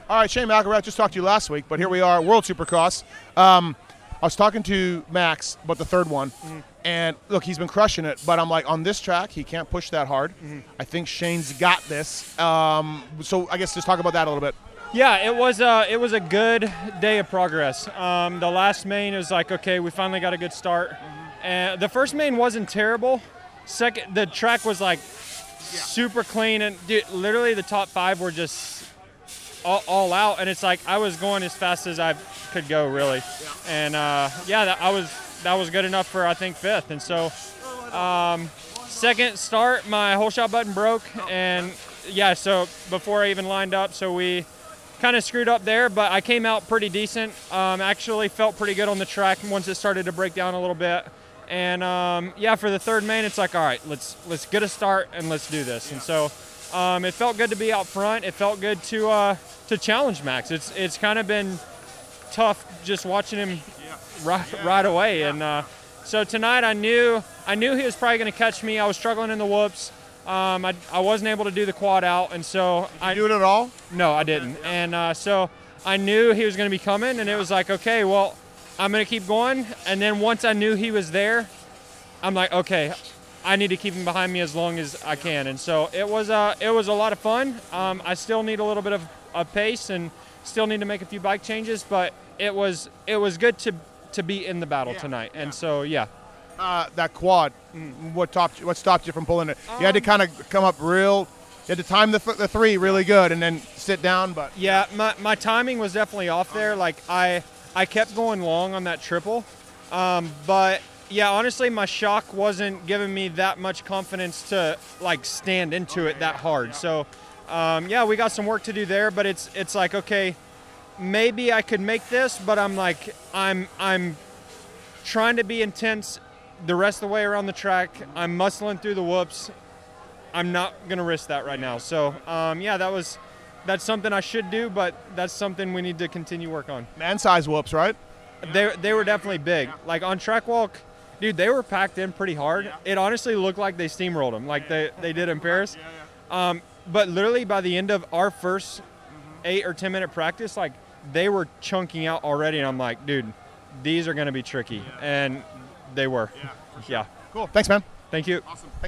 All right, Shane McElrath, just talked to you last week, but here we are, World Supercross. I was talking to Max about the third one, and look, he's been crushing it, but I'm like, on this track, he can't push that hard. I think Shane's got this. So I guess just talk about that a little bit. Yeah, it was a good day of progress. The last main was like, okay, we finally got a good start. And the first main wasn't terrible. Second, the track was like super clean, and dude, literally the top 5 were just all out, and it's like I was going as fast as I could go, really. And that was good enough for, I think, 5th. And so second start, my whole shot button broke, and yeah, so before I even lined up, so we kind of screwed up there, but I came out pretty decent. Actually felt pretty good on the track once it started to break down a little bit. And yeah, for the third main, it's like, all right, let's get a start and let's do this. And so it felt good to be out front. It felt good to challenge Max. It's kind of been tough just watching him right away. And so tonight I knew he was probably going to catch me. I was struggling in the whoops. I wasn't able to do the quad out, and so Did you do it at all? No, I didn't. And so I knew he was going to be coming, and it was like, okay, well, I'm going to keep going. And then once I knew he was there, I'm like, okay, I need to keep him behind me as long as I can. And so it was a lot of fun. I still need a little bit of pace and still need to make a few bike changes, but it was good to be in the battle tonight. And so, yeah. That quad, what stopped you from pulling it? You had to kind of come up you had to time the 3 really good and then sit down. But yeah, my timing was definitely off there. Like I kept going long on that triple, but yeah, honestly, my shock wasn't giving me that much confidence to like stand into it that hard. So yeah, we got some work to do there, but it's like, okay, maybe I could make this, but I'm like I'm trying to be intense the rest of the way around the track. I'm muscling through the whoops. I'm not gonna risk that right now. So yeah, that's something I should do, but that's something we need to continue work on. Man size whoops, right? They were definitely big. Like on track walk, dude, they were packed in pretty hard. It honestly looked like they steamrolled them, like they did in Paris. But literally by the end of our first 8 or 10 minute practice, like they were chunking out already, and I'm like, dude, these are gonna be tricky, and they were. Yeah, for sure. Cool. Thanks, man. Thank you. Awesome. Thanks.